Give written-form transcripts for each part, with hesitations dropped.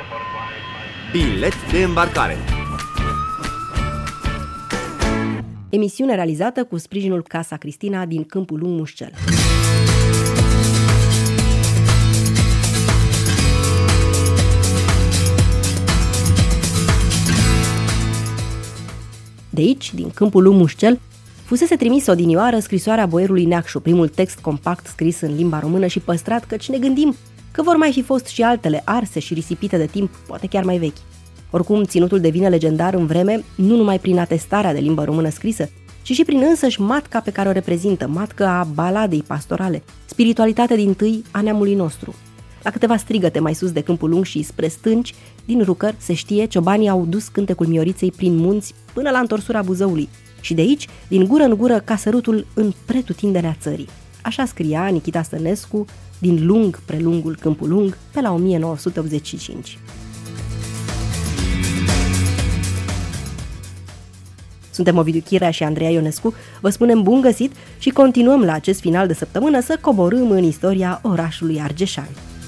Bilet de îmbarcare. Emisiune realizată cu sprijinul Casa Cristina din Câmpul Lung, Mușcel. De aici, din Câmpul Lung, Mușcel, fusese trimis odinioară scrisoarea boierului Neacșu, primul text compact scris în limba română și păstrat, căci ne gândim că vor mai fi fost și altele arse și risipite de timp, poate chiar mai vechi. Oricum, ținutul devine legendar în vreme, nu numai prin atestarea de limbă română scrisă, ci și prin însăși matca pe care o reprezintă, matca a baladei pastorale, spiritualitatea dintâi a neamului nostru. La câteva strigăte mai sus de Câmpul Lung și spre stânci, din Rucăr, se știe, ciobanii au dus cântecul Mioriței prin munți până la întorsura Buzăului și de aici, din gură în gură, ca sărutul în pretutindenea țării. Așa scria Nichita Stănescu din Lung prelungul Câmpul Lung pe la 1985. Suntem Ovidiu Chirea și Andreea Ionescu, vă spunem bun găsit și continuăm la acest final de săptămână să coborâm în istoria orașului argeșan.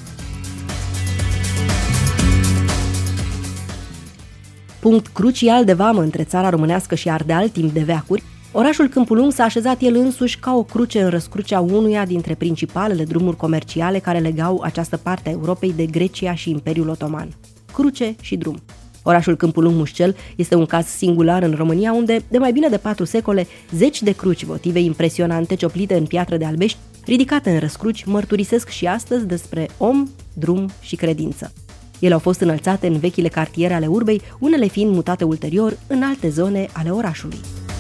Punct crucial de vamă între țara românească și Ardeal timp de veacuri, orașul Câmpul Lung s-a așezat el însuși ca o cruce în răscrucea unuia dintre principalele drumuri comerciale care legau această parte a Europei de Grecia și Imperiul Otoman. Cruce și drum. Orașul Câmpul Lung, Mușcel este un caz singular în România unde, de mai bine de 4 secole, zeci de cruci votive impresionante cioplite în piatră de albești, ridicate în răscruci, mărturisesc și astăzi despre om, drum și credință. Ele au fost înălțate în vechile cartiere ale urbei, unele fiind mutate ulterior în alte zone ale orașului.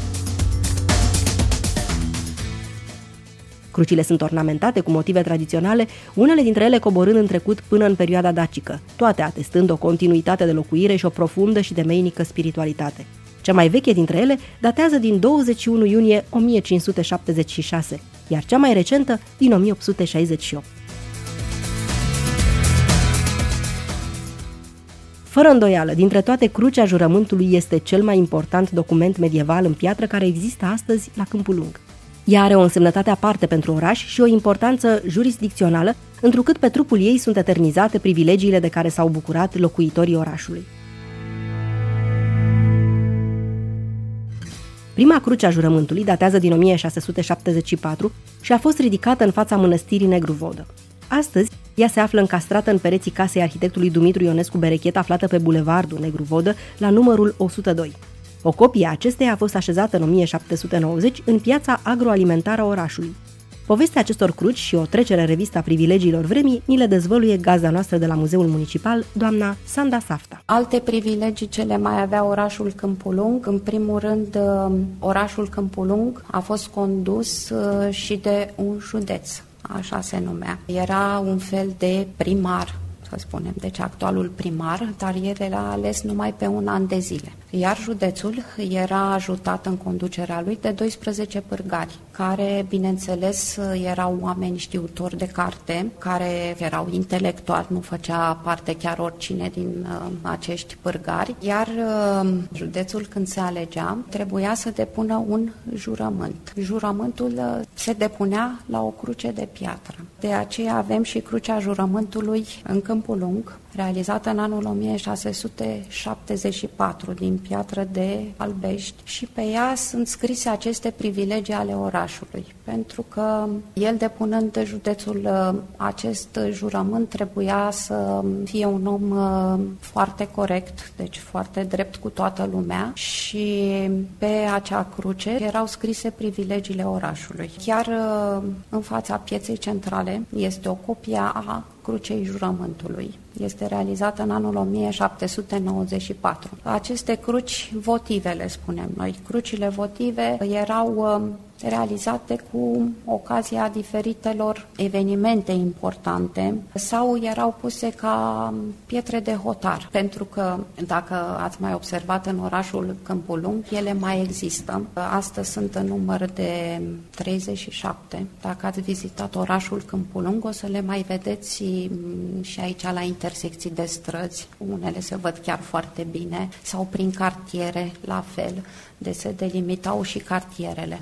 Crucile sunt ornamentate cu motive tradiționale, unele dintre ele coborând în trecut până în perioada dacică, toate atestând o continuitate de locuire și o profundă și temeinică spiritualitate. Cea mai veche dintre ele datează din 21 iunie 1576, iar cea mai recentă din 1868. Fără îndoială, dintre toate, Crucea Jurământului este cel mai important document medieval în piatră care există astăzi la Câmpul Lung. Ea are o însemnătate aparte pentru oraș și o importanță jurisdicțională, întrucât pe trupul ei sunt eternizate privilegiile de care s-au bucurat locuitorii orașului. Prima cruce a Jurământului datează din 1674 și a fost ridicată în fața mănăstirii Negru Vodă. Astăzi, ea se află încastrată în pereții casei arhitectului Dumitru Ionescu Berechet, aflată pe bulevardul Negru Vodă, la numărul 102. O copie a acesteia a fost așezată în 1790 în piața agroalimentară a orașului. Povestea acestor cruci și o trecere în revistă a privilegiilor vremii ni le dezvăluie gazda noastră de la Muzeul Municipal, doamna Sanda Safta. Alte privilegii ce le mai avea orașul Câmpul Lung. În primul rând, orașul Câmpul Lung a fost condus și de un județ, așa se numea. Era un fel de primar, să spunem, deci actualul primar, dar el era ales numai pe un an de zile. Iar județul era ajutat în conducerea lui de 12 pârgari, care, bineînțeles, erau oameni știutori de carte, care erau intelectuali, nu făcea parte chiar oricine din acești pârgari, iar județul, când se alegea, trebuia să depună un jurământ. Jurământul se depunea la o cruce de piatră. De aceea avem și crucea jurământului în Câmpul Lung, realizată în anul 1674 din piatră de albești și pe ea sunt scrise aceste privilegii ale orașului, pentru că el, depunând județul acest jurământ, trebuia să fie un om foarte corect, deci foarte drept cu toată lumea, și pe acea cruce erau scrise privilegiile orașului. Chiar în fața pieței centrale este o copie a crucei jurământului. Este realizată în anul 1794. Aceste cruci votive, le spunem noi. Crucile votive erau realizate cu ocazia diferitelor evenimente importante sau erau puse ca pietre de hotar, pentru că, dacă ați mai observat în orașul Câmpul Lung, ele mai există. Astăzi sunt în număr de 37. Dacă ați vizitat orașul Câmpul Lung, o să le mai vedeți și aici la intersecții de străzi. Unele se văd chiar foarte bine, sau prin cartiere, la fel, de se delimitau și cartierele.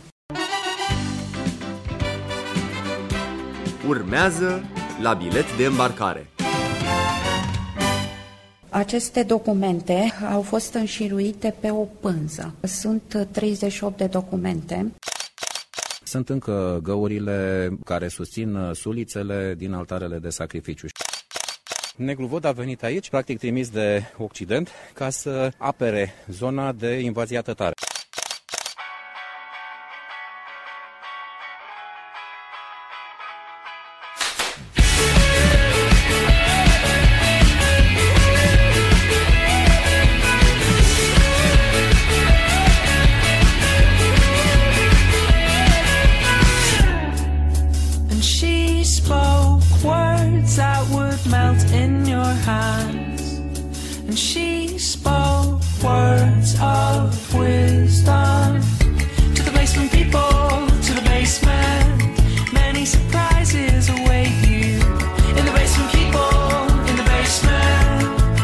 Urmează la bilet de îmbarcare. Aceste documente au fost înșiruite pe o pânză. Sunt 38 de documente. Sunt încă găurile care susțin sulițele din altarele de sacrificiu. Negru Vod a venit aici, practic trimis de Occident, ca să apere zona de invazie tătară. That would melt in your hands, and she spoke words of wisdom to the basement people, to the basement. Many surprises await you in the basement, people in the basement.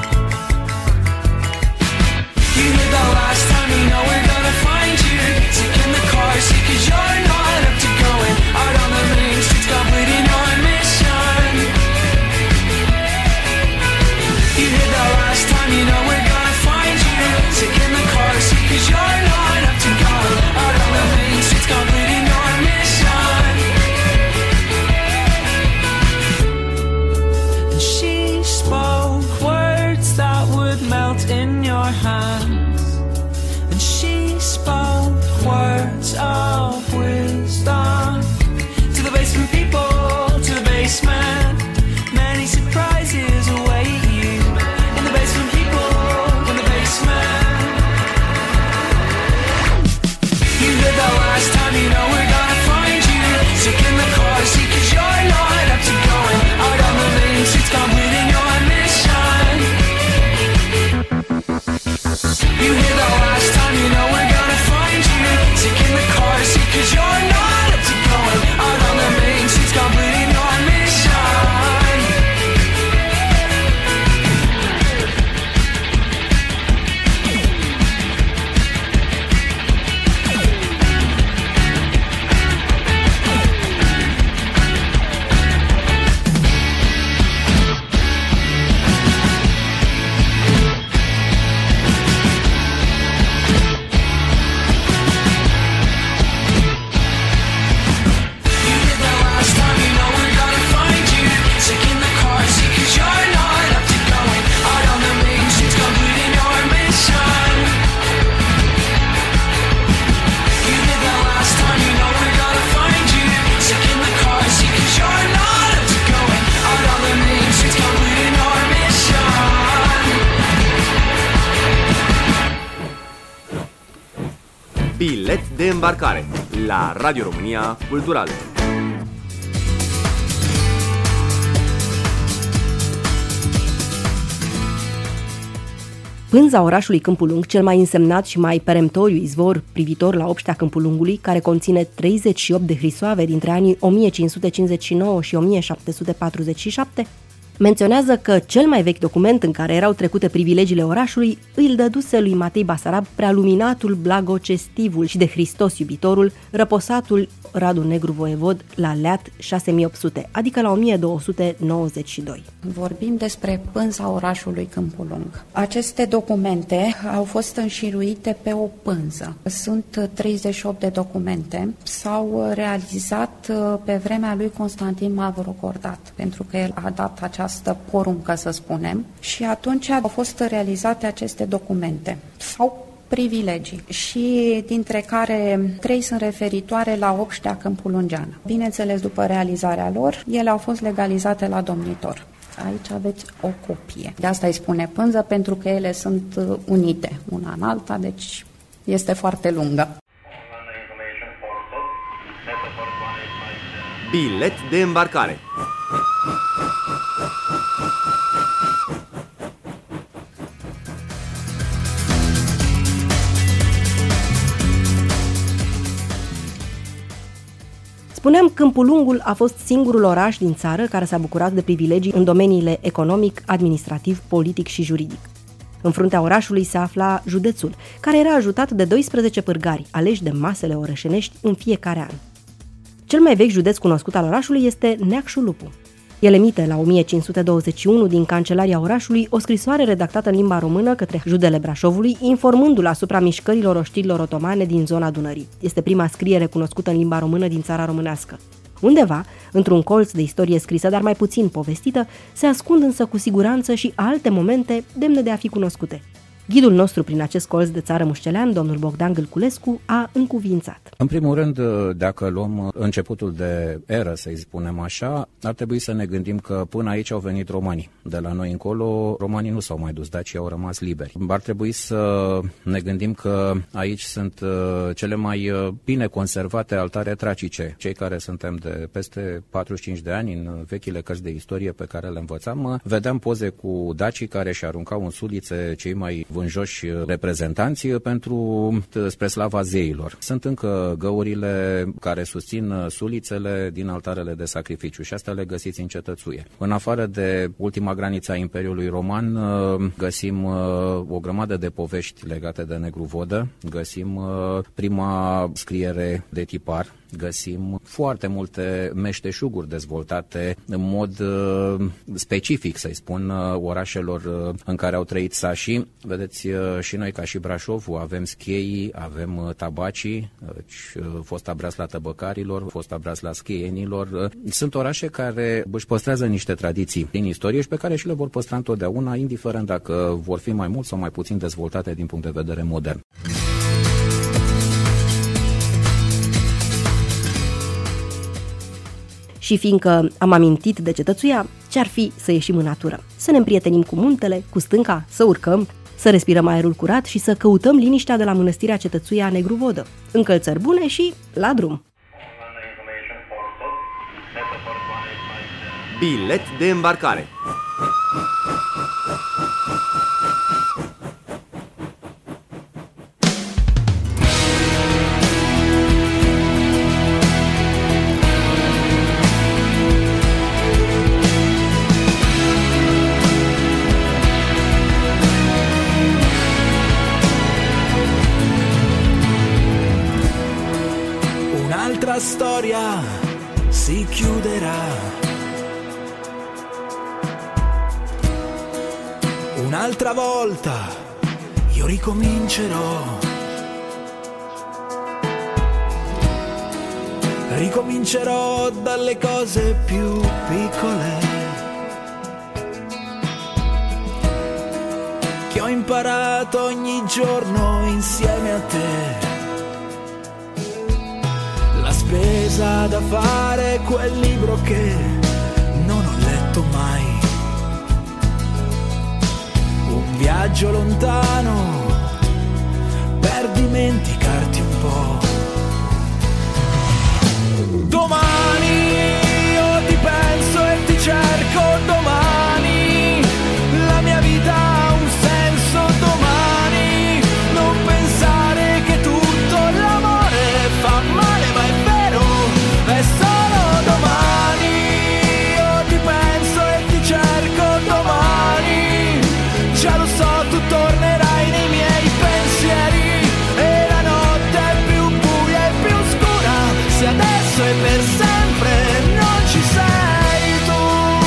You heard that last time, you know we're gonna find you sick in the car seat, 'cause you're not up to going out on the main streets, completing your mission. You heard that last time, you know we're gonna find you sick in the car seat, 'cause you're not up to going out on the main streets, completing your mission. And she spoke words that would melt in your hands, and she spoke words of wisdom to the basement people, to the basement. Many surprises await you in the basement, people in the basement. You heard that last time, you know we're gonna find you sick in the car seat, 'cause you're not up to going out on the main streets, completing your mission. You hear that last time, you know we're gonna find you sick in the car seat, 'cause you're not up to going out on the main streets, completing your mission. Bilet de îmbarcare la Radio România Cultural. Pânza orașului Câmpul Lung, cel mai însemnat și mai peremptoriu izvor privitor la obștea Câmpul Lungului, care conține 38 de hrisoave dintre anii 1559 și 1747, menționează că cel mai vechi document în care erau trecute privilegiile orașului îl dăduse lui Matei Basarab prealuminatul Blagocestivul și de Hristos iubitorul, răposatul Radu Negru Voievod la Leat 6800, adică la 1292. Vorbim despre pânza orașului Câmpul Lung. Aceste documente au fost înșiruite pe o pânză. Sunt 38 de documente. S-au realizat pe vremea lui Constantin Mavrocordat, pentru că el a dat această poruncă, să spunem, și atunci au fost realizate aceste documente. Sau privilegii, și dintre care 3 sunt referitoare la obștea câmpulungeană. Bineînțeles, după realizarea lor, ele au fost legalizate la domnitor. Aici aveți o copie. De asta îi spune pânză, pentru că ele sunt unite una în alta, deci este foarte lungă. Bilet de îmbarcare. Spuneam, Câmpul Lungul a fost singurul oraș din țară care s-a bucurat de privilegii în domeniile economic, administrativ, politic și juridic. În fruntea orașului se afla județul, care era ajutat de 12 pârgari, aleși de masele orășenești în fiecare an. Cel mai vechi județ cunoscut al orașului este Neacșu Lupu. El emite la 1521 din Cancelaria orașului o scrisoare redactată în limba română către judele Brașovului, informându-l asupra mișcărilor oștirilor otomane din zona Dunării. Este prima scriere cunoscută în limba română din țara românească. Undeva, într-un colț de istorie scrisă, dar mai puțin povestită, se ascund însă cu siguranță și alte momente demne de a fi cunoscute. Ghidul nostru prin acest colț de țară mușcelean, domnul Bogdan Gâlculescu, a încuvințat. În primul rând, dacă luăm începutul de eră, să-i spunem așa, ar trebui să ne gândim că până aici au venit romanii. De la noi încolo, romanii nu s-au mai dus, dacii au rămas liberi. Ar trebui să ne gândim că aici sunt cele mai bine conservate altare tracice. Cei care suntem de peste 45 de ani, în vechile cărți de istorie pe care le învățam, vedeam poze cu dacii care își aruncau în sulițe cei mai vânjoși reprezentanți spre slava zeilor. Sunt încă găurile care susțin sulițele din altarele de sacrificiu și astea le găsiți în cetățuie. În afară de ultima graniță a Imperiului Roman, găsim o grămadă de povești legate de Negru Vodă, găsim prima scriere de tipar, găsim foarte multe meșteșuguri dezvoltate în mod specific, să-i spun, orașelor în care au trăit sașii. Vedeți, și noi ca și Brașovul avem schieii, avem tabacii, fosta breasla tăbăcarilor, fosta breasla schienilor. Sunt orașe care își păstrează niște tradiții din istorie și pe care și le vor păstra întotdeauna, indiferent dacă vor fi mai mult sau mai puțin dezvoltate din punct de vedere modern. Și fiindcă am amintit de cetățuia, ce-ar fi să ieșim în natură? Să ne împrietenim cu muntele, cu stânca, să urcăm, să respirăm aerul curat și să căutăm liniștea de la mănăstirea cetățuia Negru Vodă. Încălțări bune și la drum! Bilet de îmbarcare. Un'altra storia si chiuderà, un'altra volta io ricomincerò, ricomincerò dalle cose più piccole che ho imparato ogni giorno insieme a te. La spesa da fare, quel libro che non ho letto mai, un viaggio lontano per dimenticarti un po'. Domani io ti penso e ti cerco, domani la mia vita ha un senso, domani non pensare che tutto l'amore fa male, ma è vero, è solo domani. Io ti penso e ti cerco, domani già lo so, tu tornerai nei miei pensieri e la notte è più buia e più scura se adesso e per sempre non ci sei tu.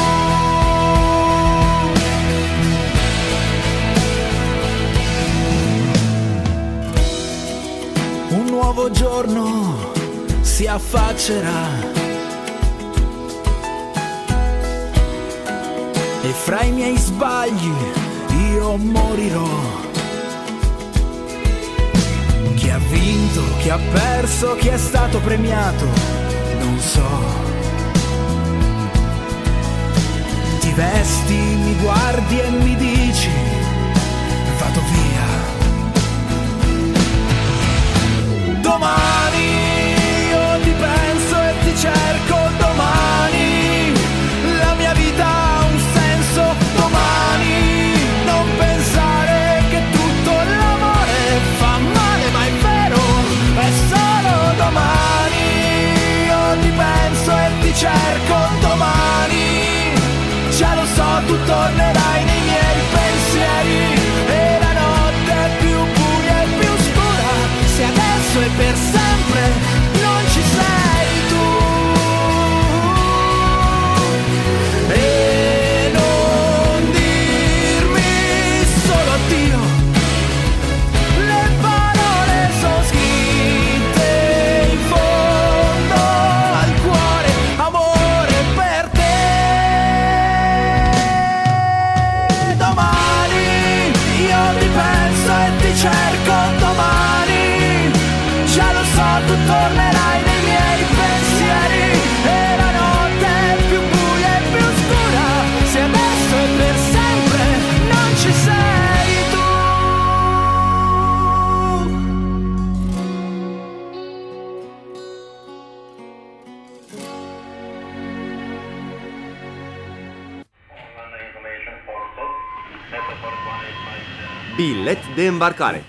Un nuovo giorno si affaccerà e fra i miei sbagli io morirò. Chi ha vinto, chi ha perso, chi è stato premiato, non so. Ti vesti, mi guardi e mi dici vado via. Domani io ti penso e ti cerco, domani la mia vita ha un senso, domani non pensare che tutto l'amore fa male, ma è vero, è solo domani. Io ti penso e ti cerco, domani già lo so, tu tornerai nei miei pensieri e la notte è più buia e più scura se adesso e per sempre non ci sei tu. Bilet de îmbarcare.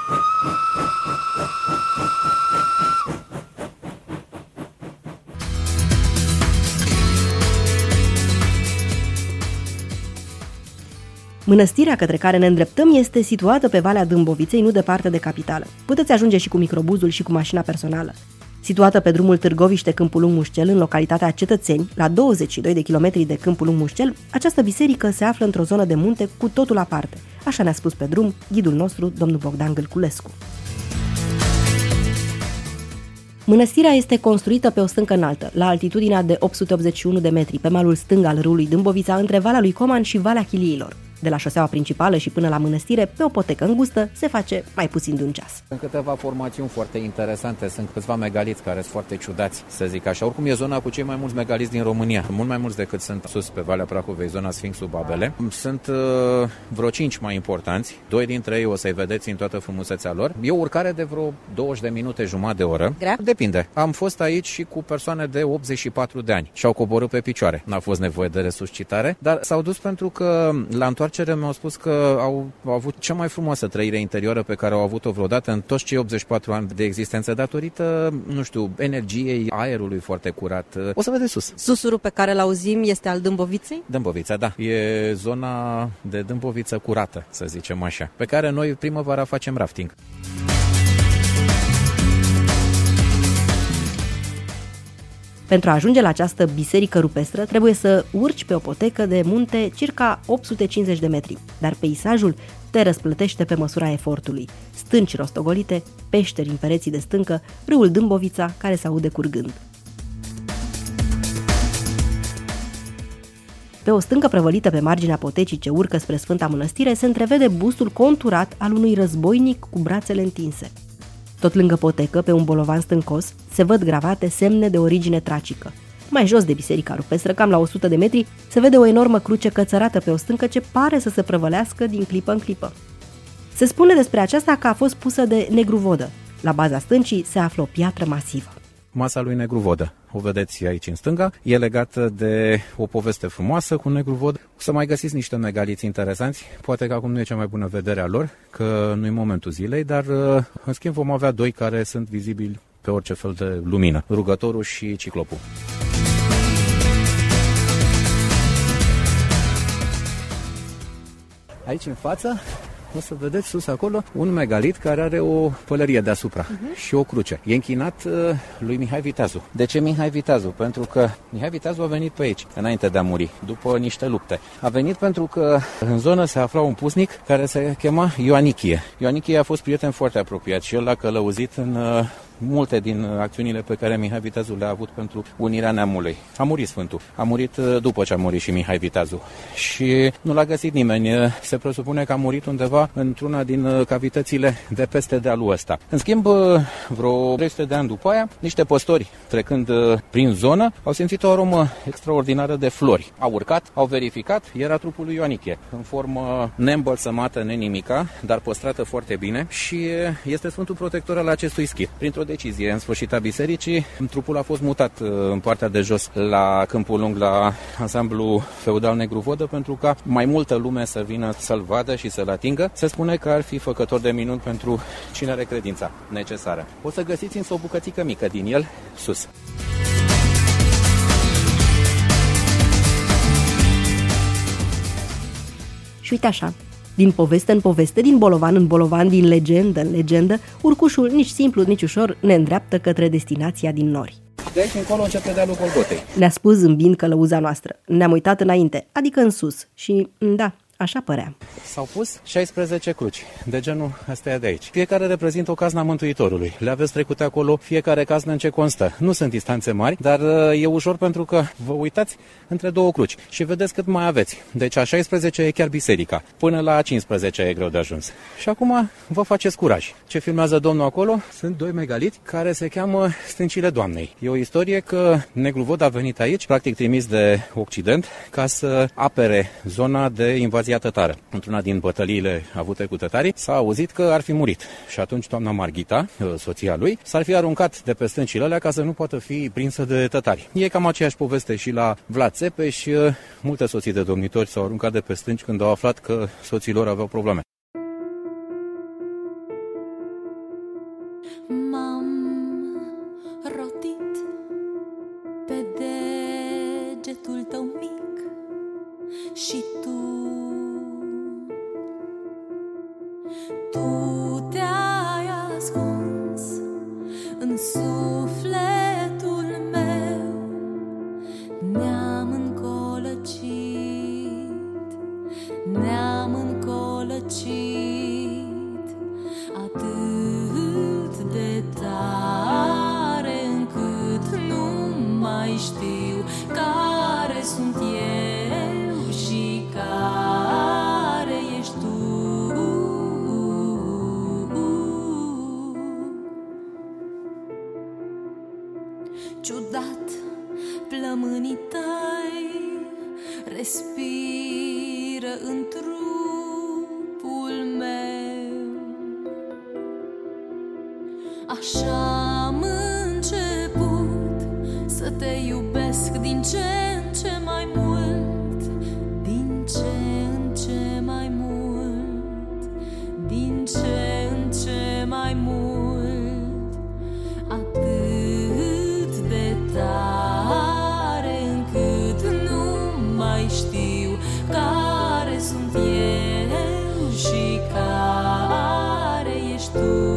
Mănăstirea către care ne îndreptăm este situată pe Valea Dâmboviței, nu departe de capitală. Puteți ajunge și cu microbuzul și cu mașina personală. Situată pe drumul Târgoviște-Câmpul Lung Mușcel, în localitatea Cetățeni, la 22 de kilometri de Câmpul Lung Mușcel, această biserică se află într-o zonă de munte cu totul aparte. Așa ne-a spus pe drum ghidul nostru, domnul Bogdan Gâlculescu. Mănăstirea este construită pe o stâncă înaltă, la altitudinea de 881 de metri, pe malul stâng al râului Dâmbovița, între Valea lui Coman și Valea Chiliilor. De la șoseaua principală și până la mănăstire, pe o potecă îngustă, se face mai puțin de un ceas. Sunt câteva formațiuni foarte interesante, sunt câțiva megaliți care sunt foarte ciudați, să zic așa. Oricum e zona cu cei mai mulți megaliți din România, mult mai mulți decât sunt sus pe Valea Prahovei, zona Sfinxul Babele. Sunt vreo 5 mai importanți, 2 dintre ei o să-i vedeți în toată frumusețea lor. E o urcare de vreo 20 de minute, jumătate de oră. Grea? Depinde. Am fost aici și cu persoane de 84 de ani și au coborât pe picioare. N-a fost nevoie de resuscitare, dar s-au dus pentru că la întoarcere mi-au spus că au avut cea mai frumoasă trăire interioară pe care au avut-o vreodată în toți cei 84 ani de existență, datorită, nu știu, energiei, aerului foarte curat. O să vedeți sus. Susurul pe care l-auzim este al Dâmboviței? Dâmbovița, da. E zona de Dâmboviță curată, să zicem așa, pe care noi primăvara facem rafting. Pentru a ajunge la această biserică rupestră, trebuie să urci pe o potecă de munte circa 850 de metri, dar peisajul te răsplătește pe măsura efortului. Stânci rostogolite, peșteri în pereții de stâncă, râul Dâmbovița care se aude curgând. Pe o stâncă prăvălită pe marginea potecii ce urcă spre Sfânta Mănăstire se întrevede bustul conturat al unui războinic cu brațele întinse. Tot lângă potecă, pe un bolovan stâncos, se văd gravate semne de origine tracică. Mai jos de biserica rupestră, cam la 100 de metri, se vede o enormă cruce cățărată pe o stâncă ce pare să se prăvălească din clipă în clipă. Se spune despre aceasta că a fost pusă de Negru Vodă. La baza stâncii se află o piatră masivă. Masa lui Negru Vodă. O vedeți aici în stânga. E legată de o poveste frumoasă cu Negru Vodă. O să mai găsiți niște megaliți interesanți. Poate că acum nu e cea mai bună vedere a lor, că nu e momentul zilei, dar în schimb vom avea 2 care sunt vizibili pe orice fel de lumină. Rugătorul și Ciclopul. Aici în față o să vedeți sus acolo un megalit care are o pălărie deasupra și o cruce. E închinat lui Mihai Viteazu. De ce Mihai Viteazu? Pentru că Mihai Viteazu a venit pe aici, înainte de a muri, după niște lupte. A venit pentru că în zonă se afla un pusnic care se chema Ioanichie. Ioanichie a fost prieten foarte apropiat și el l-a călăuzit în multe din acțiunile pe care Mihai Viteazu le-a avut pentru unirea neamului. A murit Sfântul. A murit după ce a murit și Mihai Viteazu. Și nu l-a găsit nimeni. Se presupune că a murit undeva într-una din cavitățile de peste dealul ăsta. În schimb, vreo 300 de ani după aia, niște păstori trecând prin zonă au simțit o aromă extraordinară de flori. Au urcat, au verificat, era trupul lui Ioanichie, în formă neîmbălsămată, nenimica, dar păstrată foarte bine și este Sfântul Protector al acestui schid. Printr-o decizie în sfârșit a bisericii, trupul a fost mutat în partea de jos la Câmpul Lung, la ansamblu feudal Negru Vodă, pentru ca mai multă lume să vină să-l vadă și să-l atingă. Se spune că ar fi făcător de minuni pentru cine are credința necesară. O să găsiți însă o bucățică mică din el sus. Și uite așa, din poveste în poveste, din bolovan în bolovan, din legendă în legendă, urcușul, nici simplu, nici ușor, ne îndreaptă către destinația din nori. De aici încolo începe dealul Golgotei. Ne-a spus zâmbind călăuza noastră. Ne-am uitat înainte, adică în sus. Și, da, așa părea. S-au pus 16 cruci, de genul astea de aici. Fiecare reprezintă o caznă a Mântuitorului. Le aveți trecute acolo, fiecare caznă în ce constă. Nu sunt distanțe mari, dar e ușor pentru că vă uitați între 2 cruci și vedeți cât mai aveți. Deci a 16 e chiar biserica. Până la 15 e greu de ajuns. Și acum vă faceți curaj. Ce filmează domnul acolo? Sunt 2 megaliți care se cheamă Stâncile Doamnei. E o istorie că Negru Vodă a venit aici, practic trimis de Occident, ca să apere zona de invazie invazia tătară. Într-una din bătăliile avute cu tătarii s-a auzit că ar fi murit. Și atunci doamna Marghita, soția lui, s-ar fi aruncat de pe stâncile alea ca să nu poată fi prinsă de tătari. E cam aceeași poveste și la Vlad Țepeș. Multe soții de domnitori s-au aruncat de pe stânci când au aflat că soții lor aveau probleme. M-am rotit pe degetul tău mic și tu te-ai ascuns în sufletul meu. Ne-am încolăcit, ne-am încolăcit atât de tare încât nu mai știu care sunt eu și care ești tu. Ciudat, plămânii tăi respiră în trupul meu. Așa am început să te iubesc din ce în ce mai mult, din ce în ce mai mult, din ce în ce mai mult, atât de tare încât nu mai știu care sunt eu și care ești tu.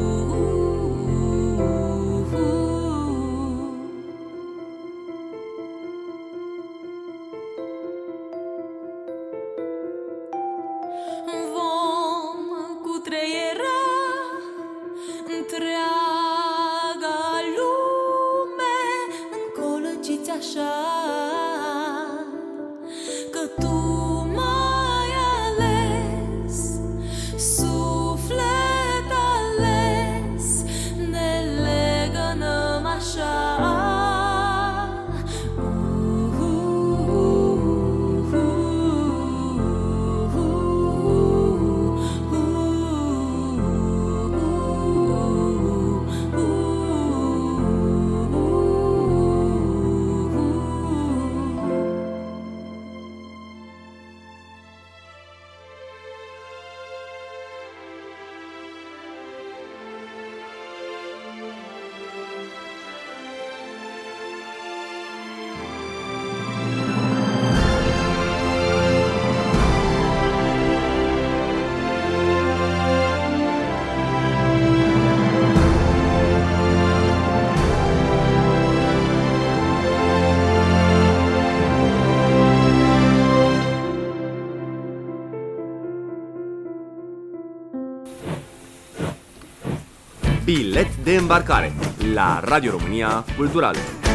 Bilet de îmbarcare la Radio România Cultural.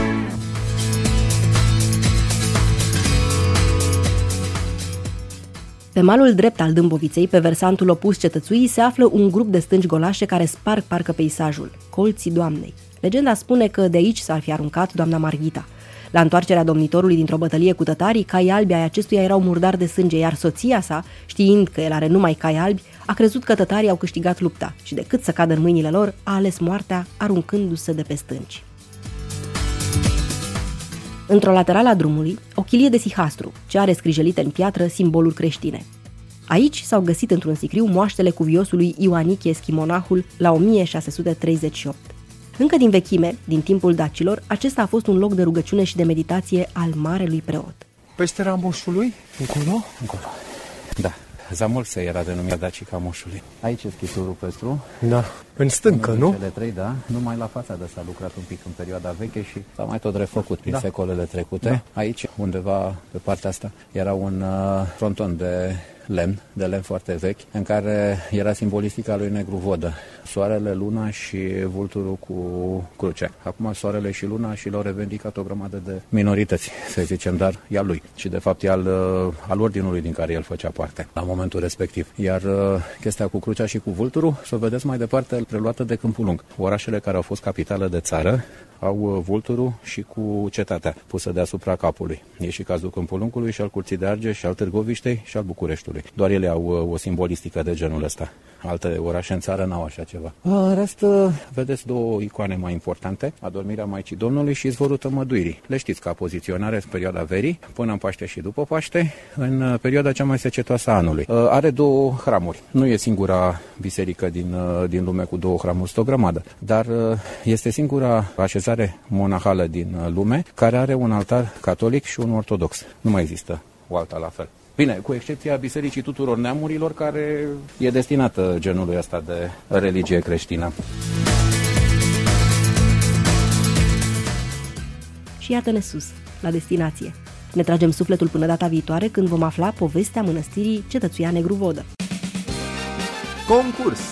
Pe malul drept al Dâmboviței, pe versantul opus cetățuii, se află un grup de stânci golașe care sparg parcă peisajul, Colții Doamnei. Legenda spune că de aici s-ar fi aruncat doamna Marghita. La întoarcerea domnitorului dintr-o bătălie cu tătarii, caii albi ai acestuia erau murdari de sânge, iar soția sa, știind că el are numai cai albi, a crezut că tătarii au câștigat lupta și decât să cadă în mâinile lor, a ales moartea aruncându-se de pe stânci. Într-o laterală a drumului, o chilie de sihastru, ce are scrijelite în piatră simboluri creștine. Aici s-au găsit într-un sicriu moaștele cuviosului Ioanichie Schimonahul la 1638. Încă din vechime, din timpul dacilor, acesta a fost un loc de rugăciune și de meditație al marelui preot. Peste Ramoșului? Încolo? Încolo. Da. Zamolse era denumit Dacica Moșului. Aici e schisurul păstru. Da. În stâncă, nu? Cele trei, da. Numai la fațadă s-a lucrat un pic în perioada veche și s-a mai tot refăcut prin secolele trecute. Da. Aici, undeva pe partea asta, era un fronton de lemn foarte vechi, în care era simbolistica lui Negru Vodă. Soarele, luna și vulturul cu cruce. Acum soarele și luna și l-au revendicat o grămadă de minorități, să zicem, dar e al lui. Și de fapt e al ordinului din care el făcea parte la momentul respectiv. Iar chestia cu crucea și cu vulturul, să o vedeți mai departe, preluată de Câmpul Lung. Orașele care au fost capitală de țară au vulturul și cu cetatea pusă deasupra capului. E și cazul Câmpul Lungului și al Curții de Argeș și al Târgoviștei și al Bucureștiului. orașului. Doar ele au o simbolistică de genul ăsta. Alte orașe în țară n-au așa ceva. În rest, vedeți două icoane mai importante, Adormirea Maicii Domnului și Izvorul Tămăduirii. Le știți ca poziționare în perioada verii, până în Paște și după Paște, în perioada cea mai secetoasă a anului. Are două hramuri. Nu e singura biserică din lume cu două hramuri, este o grămadă, dar este singura așezare monahală din lume care are un altar catolic și un ortodox. Nu mai există o alta la fel. Bine, cu excepția Bisericii Tuturor Neamurilor, care e destinată genului ăsta de religie creștină. Și iată-ne sus, la destinație. Ne tragem sufletul până data viitoare, când vom afla povestea mănăstirii Cetățuia Negru Vodă. Concurs.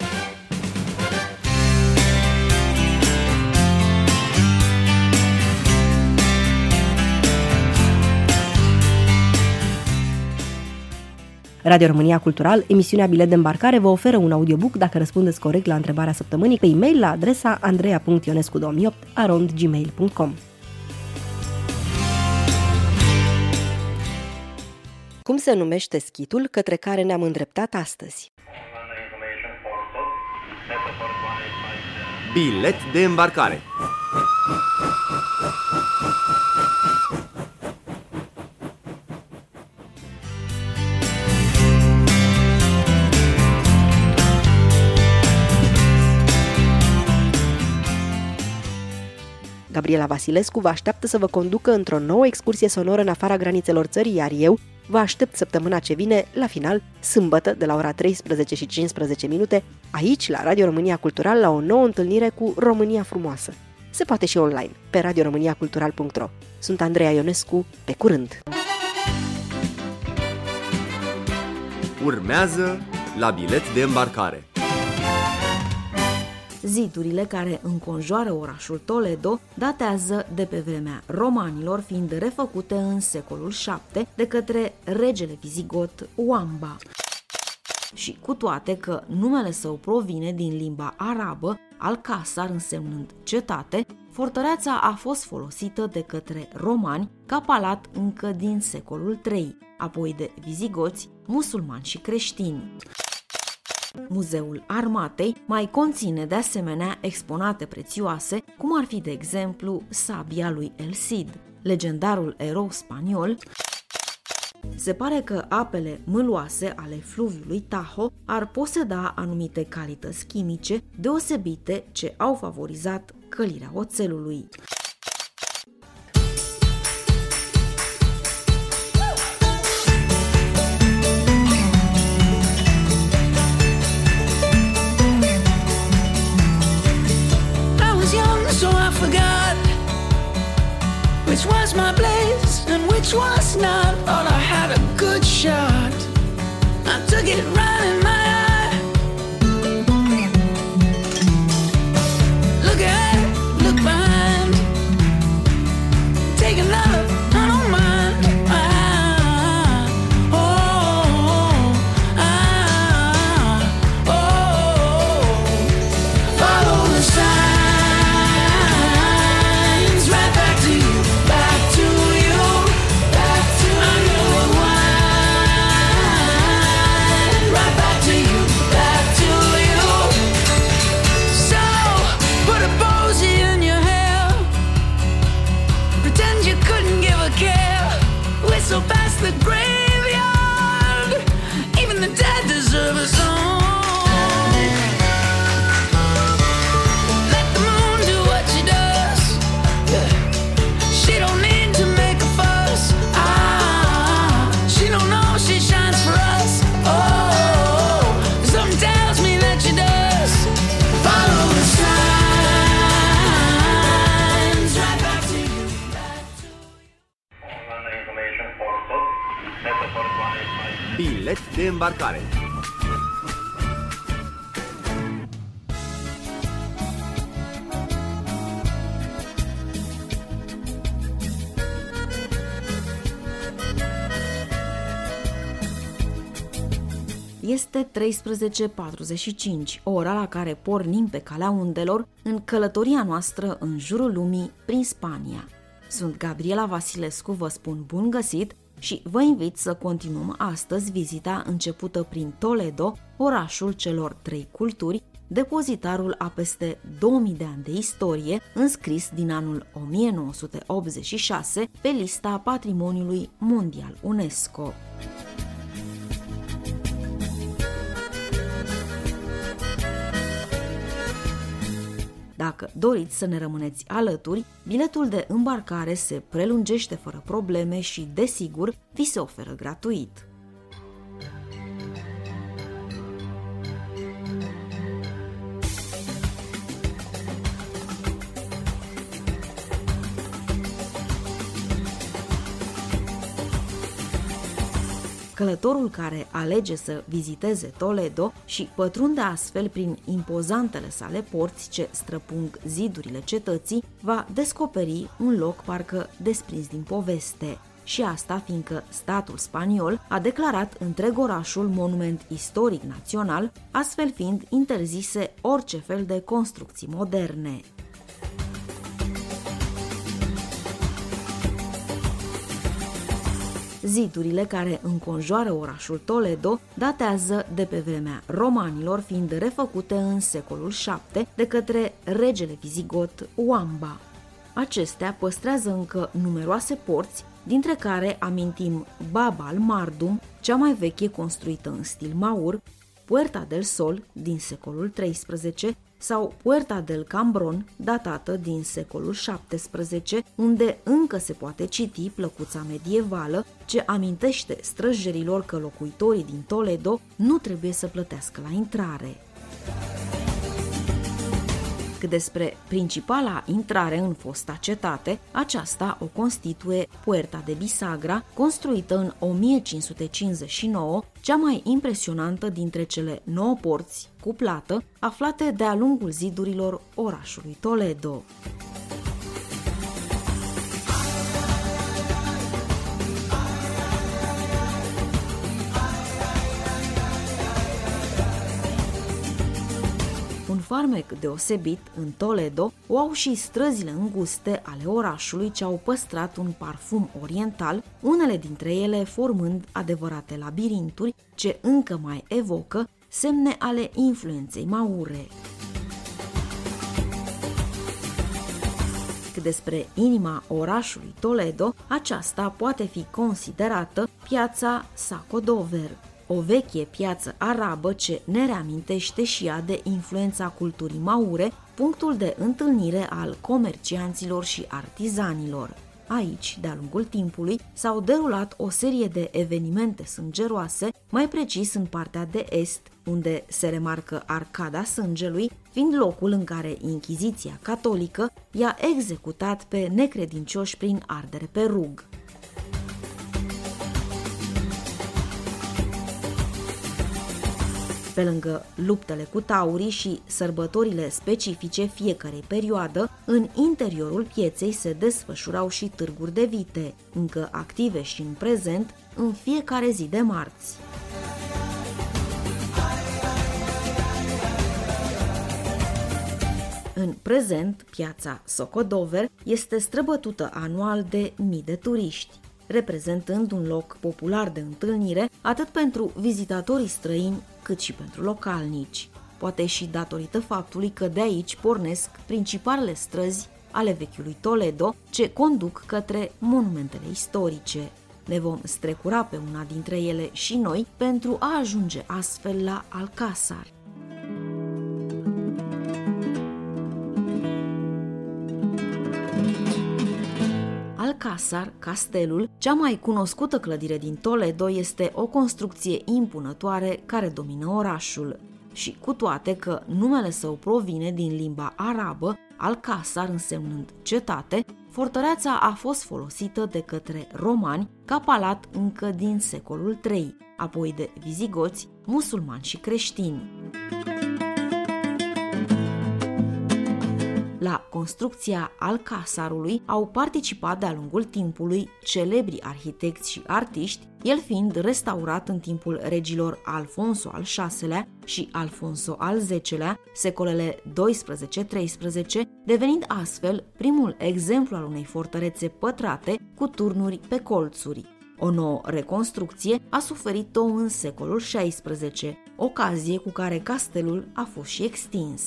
Radio România Cultural, emisiunea Bilet de Îmbarcare, vă oferă un audiobook dacă răspundeți corect la întrebarea săptămânii pe e-mail la adresa andreea.ionescu2008@gmail.com. Cum se numește schitul către care ne-am îndreptat astăzi? Bilet de îmbarcare. Gabriela Vasilescu vă așteaptă să vă conducă într-o nouă excursie sonoră în afara granițelor țării, iar eu vă aștept săptămâna ce vine, la final, sâmbătă, de la ora 13:15, aici, la Radio România Cultural, la o nouă întâlnire cu România Frumoasă. Se poate și online, pe radioromaniacultural.ro. Sunt Andreea Ionescu, pe curând! Urmează la Bilet de îmbarcare. Zidurile care înconjoară orașul Toledo datează de pe vremea romanilor, fiind refăcute în secolul VII de către regele vizigot Wamba. Și cu toate că numele său provine din limba arabă, Alcasar însemnând cetate, fortăreața a fost folosită de către romani ca palat încă din secolul III, apoi de vizigoți, musulmani și creștini. Muzeul Armatei mai conține de asemenea exponate prețioase, cum ar fi de exemplu sabia lui El Cid, legendarul erou spaniol. Se pare că apele mâloase ale fluviului Tahoe ar poseda anumite calități chimice deosebite ce au favorizat călirea oțelului. Which was my place and which was not. All I had a good shot. I took it right in my eye. Look ahead, look behind. Take another, I don't mind. Follow the signs right back to you. So past the graveyard, even the dead deserve a song. Let the moon do what she does. She don't need to make a fuss. She don't know she shines for us. Oh, something tells me that she does. Follow the signs right back to you. Bilet de îmbarcare. Este 13:45, ora la care pornim pe calea undelor în călătoria noastră în jurul lumii prin Spania. Sunt Gabriela Vasilescu, vă spun bun găsit și vă invit să continuăm astăzi vizita începută prin Toledo, orașul celor 3 culturi, depozitarul a peste 2000 de ani de istorie, înscris din anul 1986 pe lista Patrimoniului Mondial UNESCO. Dacă doriți să ne rămâneți alături, biletul de îmbarcare se prelungește fără probleme și, desigur, vi se oferă gratuit. Călătorul care alege să viziteze Toledo și pătrunde astfel prin impozantele sale porți ce străpung zidurile cetății, va descoperi un loc parcă desprins din poveste. Și asta fiindcă statul spaniol a declarat întreg orașul monument istoric național, astfel fiind interzise orice fel de construcții moderne. Zidurile care înconjoară orașul Toledo datează de pe vremea romanilor, fiind refăcute în secolul VII de către regele vizigot Wamba. Acestea păstrează încă numeroase porți, dintre care amintim Bab al Mardum, cea mai veche construită în stil maur, Puerta del Sol din secolul XIII sau Puerta del Cambron, datată din secolul XVII, unde încă se poate citi plăcuța medievală ce amintește străjerilor că locuitorii din Toledo nu trebuie să plătească la intrare. Cât despre principala intrare în fosta cetate, aceasta o constituie Puerta de Bisagra, construită în 1559, cea mai impresionantă dintre cele 9 porți cu plată aflate de-a lungul zidurilor orașului Toledo. Un farmec deosebit în Toledo o au și străzile înguste ale orașului ce au păstrat un parfum oriental, unele dintre ele formând adevărate labirinturi ce încă mai evocă semne ale influenței maure. Cât despre inima orașului Toledo, aceasta poate fi considerată piața Sacodover, o veche piață arabă ce ne reamintește și ea de influența culturii maure, punctul de întâlnire al comercianților și artizanilor. Aici, de-a lungul timpului, s-au derulat o serie de evenimente sângeroase, mai precis în partea de est, unde se remarcă Arcada Sângelui, fiind locul în care Inchiziția catolică i-a executat pe necredincioși prin ardere pe rug. Pe lângă luptele cu taurii și sărbătorile specifice fiecărei perioadă, în interiorul pieței se desfășurau și târguri de vite, încă active și în prezent, în fiecare zi de marți. În prezent, piața Socodover este străbătută anual de mii de turiști, reprezentând un loc popular de întâlnire atât pentru vizitatorii străini cât și pentru localnici, poate și datorită faptului că de aici pornesc principalele străzi ale vechiului Toledo ce conduc către monumentele istorice. Ne vom strecura pe una dintre ele și noi pentru a ajunge astfel la Alcázar. Alcázar, castelul, cea mai cunoscută clădire din Toledo, este o construcție impunătoare care domină orașul. Și cu toate că numele său provine din limba arabă, Alcázar însemnând cetate, fortăreața a fost folosită de către romani ca palat încă din secolul III, apoi de vizigoți, musulmani și creștini. La construcția Alcázarului au participat de-a lungul timpului celebri arhitecți și artiști, el fiind restaurat în timpul regilor Alfonso al VI-lea și Alfonso al X-lea, secolele 12-13, devenind astfel primul exemplu al unei fortărețe pătrate cu turnuri pe colțuri. O nouă reconstrucție a suferit-o în secolul XVI, ocazie cu care castelul a fost și extins.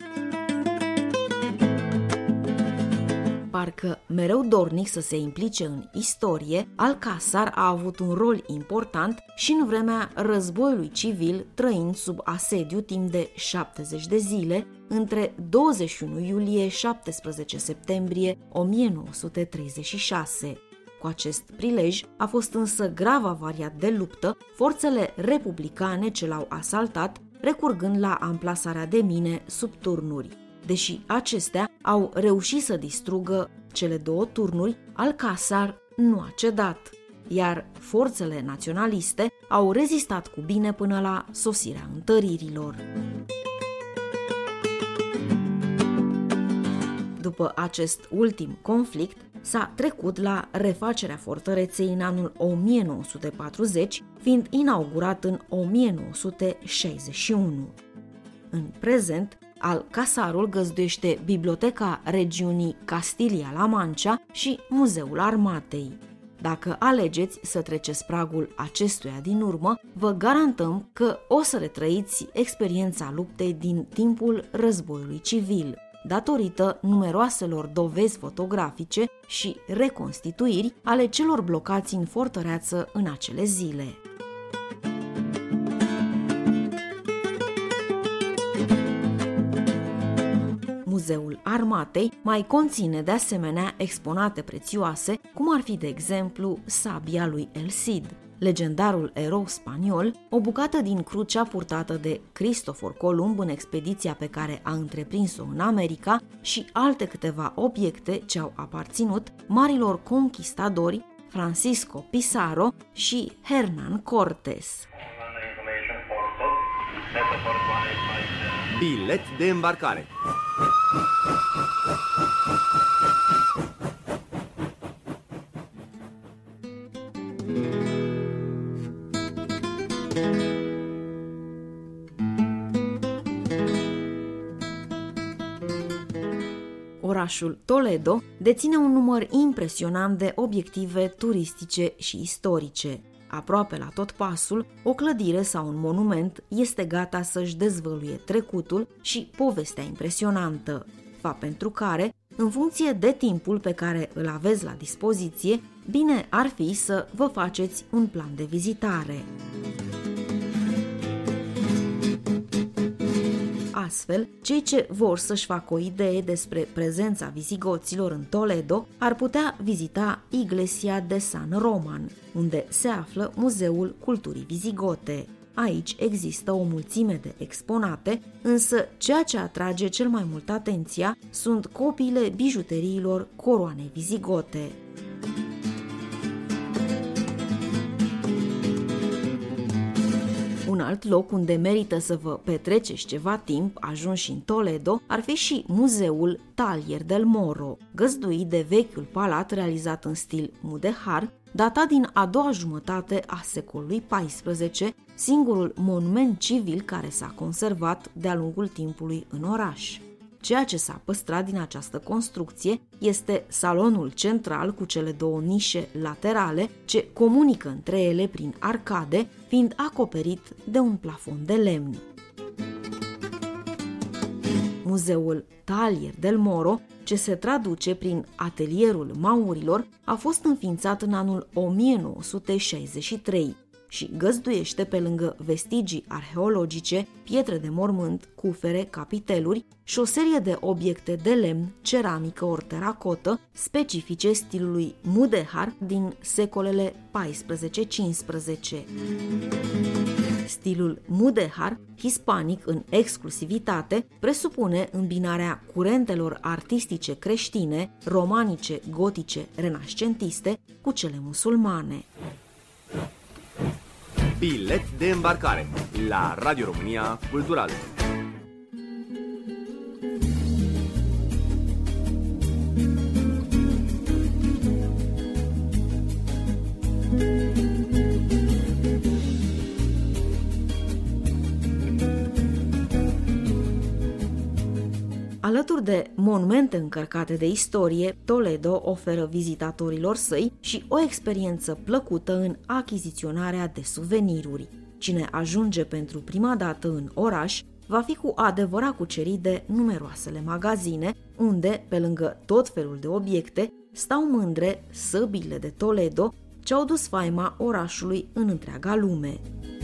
Parcă mereu dornic să se implice în istorie, Alcázar a avut un rol important și în vremea războiului civil, trăind sub asediu timp de 70 de zile, între 21 iulie 17 septembrie 1936. Cu acest prilej a fost însă grav avariat de luptă forțele republicane ce l-au asaltat, recurgând la amplasarea de mine sub turnuri. Deși acestea au reușit să distrugă cele două turnuri, Alcázar nu a cedat, iar forțele naționaliste au rezistat cu bine până la sosirea întăririlor. După acest ultim conflict, s-a trecut la refacerea fortăreței în anul 1940, fiind inaugurat în 1961. În prezent, Alcázarul găzduiește Biblioteca Regiunii Castilia-La Mancha și Muzeul Armatei. Dacă alegeți să treceți pragul acestuia din urmă, vă garantăm că o să retrăiți experiența luptei din timpul războiului civil, datorită numeroaselor dovezi fotografice și reconstituiri ale celor blocați în fortăreață în acele zile. Muzeul Armatei mai conține de asemenea exponate prețioase, cum ar fi de exemplu sabia lui El Cid, legendarul erou spaniol, o bucată din crucea purtată de Cristofor Columb în expediția pe care a întreprins-o în America și alte câteva obiecte ce au aparținut marilor conquistadori Francisco Pizarro și Hernán Cortés. Bilet de îmbarcare. Orașul Toledo deține un număr impresionant de obiective turistice și istorice. Aproape la tot pasul, o clădire sau un monument este gata să-și dezvăluie trecutul și povestea impresionantă, fapt pentru care, în funcție de timpul pe care îl aveți la dispoziție, bine ar fi să vă faceți un plan de vizitare. Astfel, cei ce vor să-și facă o idee despre prezența vizigoților în Toledo ar putea vizita Iglesia de San Roman, unde se află Muzeul Culturii Vizigote. Aici există o mulțime de exponate, însă ceea ce atrage cel mai mult atenția sunt copiile bijuteriilor coroanei vizigote. Un alt loc unde merită să vă petreceți ceva timp ajunși în Toledo ar fi și Muzeul Talier del Moro, găzduit de vechiul palat realizat în stil mudéjar, datat din a doua jumătate a secolului XIV, singurul monument civil care s-a conservat de-a lungul timpului în oraș. Ceea ce s-a păstrat din această construcție este salonul central cu cele două nișe laterale ce comunică între ele prin arcade, fiind acoperit de un plafon de lemn. Muzeul Talier del Moro, ce se traduce prin Atelierul Maurilor, a fost înființat în anul 1963 și găzduiește, pe lângă vestigii arheologice, pietre de mormânt, cufere, capiteluri și o serie de obiecte de lemn, ceramică ori teracotă, specifice stilului mudéjar din secolele 14-15. Stilul mudéjar, hispanic în exclusivitate, presupune îmbinarea curentelor artistice creștine, romanice, gotice, renascentiste cu cele musulmane. Bilet de îmbarcare la Radio România Cultural. Alături de monumente încărcate de istorie, Toledo oferă vizitatorilor săi și o experiență plăcută în achiziționarea de suveniruri. Cine ajunge pentru prima dată în oraș va fi cu adevărat cucerit de numeroasele magazine, unde, pe lângă tot felul de obiecte, stau mândre săbile de Toledo ce au dus faima orașului în întreaga lume.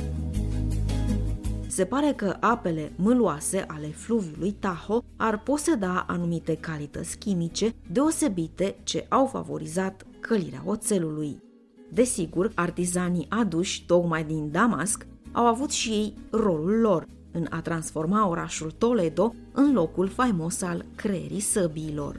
Se pare că apele mâloase ale fluviului Tahoe ar poseda anumite calități chimice deosebite ce au favorizat călirea oțelului. Desigur, artizanii aduși tocmai din Damasc au avut și ei rolul lor în a transforma orașul Toledo în locul faimos al creierii săbiilor.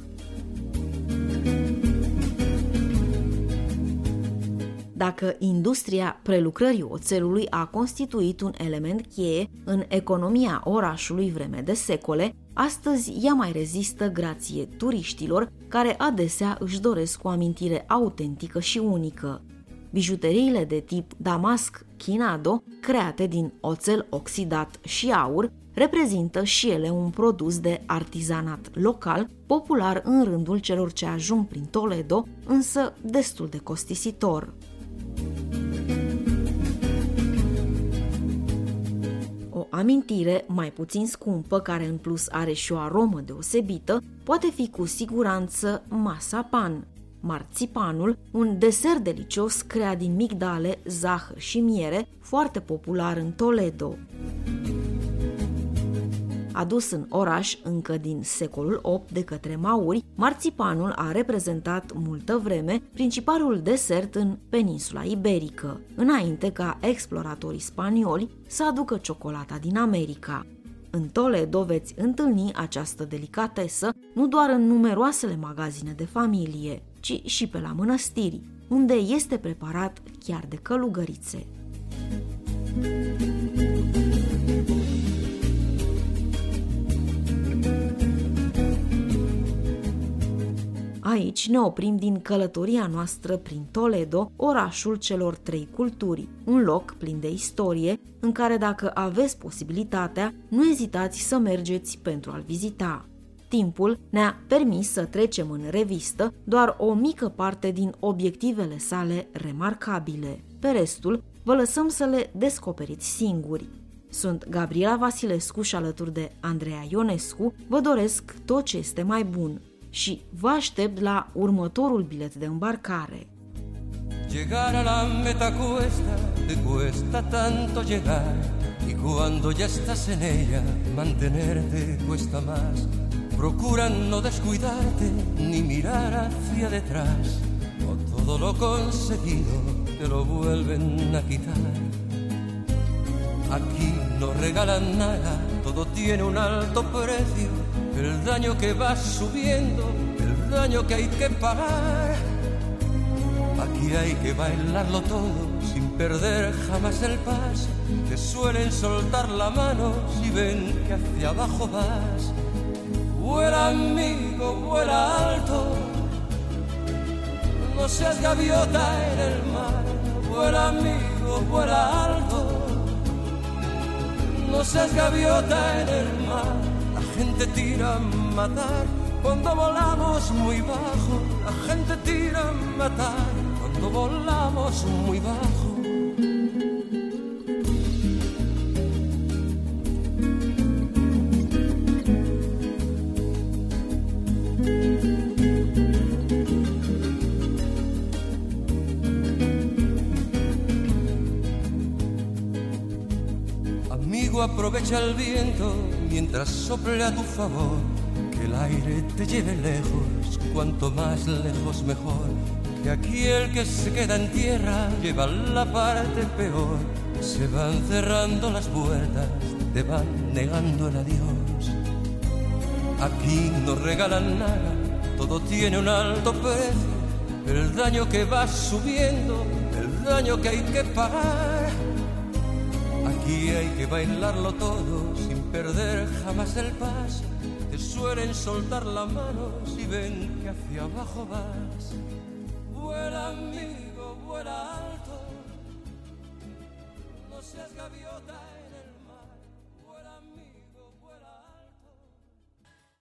Dacă industria prelucrării oțelului a constituit un element cheie în economia orașului vreme de secole, astăzi ea mai rezistă grație turiștilor care adesea își doresc o amintire autentică și unică. Bijuteriile de tip Damasc Chinado, create din oțel oxidat și aur, reprezintă și ele un produs de artizanat local, popular în rândul celor ce ajung prin Toledo, însă destul de costisitor. O amintire mai puțin scumpă, care în plus are și o aromă deosebită, poate fi cu siguranță masapan, marțipanul, un desert delicios creat din migdale, zahăr și miere, foarte popular în Toledo. Adus în oraș încă din secolul VIII de către mauri, marțipanul a reprezentat multă vreme principalul desert în peninsula iberică, înainte ca exploratorii spanioli să aducă ciocolata din America. În Toledo veți întâlni această delicatesă nu doar în numeroasele magazine de familie, ci și pe la mănăstiri, unde este preparat chiar de călugărițe. Aici ne oprim din călătoria noastră prin Toledo, orașul celor trei culturi, un loc plin de istorie, în care dacă aveți posibilitatea, nu ezitați să mergeți pentru a-l vizita. Timpul ne-a permis să trecem în revistă doar o mică parte din obiectivele sale remarcabile. Pe restul, vă lăsăm să le descoperiți singuri. Sunt Gabriela Vasilescu și alături de Andreea Ionescu vă doresc tot ce este mai bun și vă aștept la următorul bilet de îmbarcare. Llegar a la meta cuesta tanto llegar, y cuando ya estás en ella, mantenerte cuesta más. Procura no descuidarte ni mirar hacia detrás, o todo lo conseguido te lo vuelven a quitar. Aquí no regalan nada, todo tiene un alto precio, el daño que va subiendo, el daño que hay que pagar. Aquí hay que bailarlo todo sin perder jamás el paso. Te suelen soltar la mano si ven que hacia abajo vas. Vuela amigo, vuela alto, no seas gaviota en el mar. Vuela amigo, vuela alto, no seas gaviota en el mar. La gente tira a matar cuando volamos muy bajo. La gente tira a matar cuando volamos muy bajo. Amigo, aprovecha el viento mientras sople a tu favor, que el aire te lleve lejos, cuanto más lejos mejor, que aquí el que se queda en tierra lleva la parte peor. Se van cerrando las puertas, te van negando el adiós. Aquí no regalan nada, todo tiene un alto precio, el daño que va subiendo, el daño que hay que pagar. Aquí hay que bailarlo todo sin perder jamás el paso. Te suelen soltar la mano si ven que hacia abajo vas. Vuela amigo, vuela alto, no seas gaviota en el